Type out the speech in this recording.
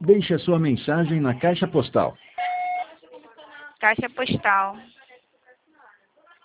Deixe a sua mensagem na caixa postal. Caixa postal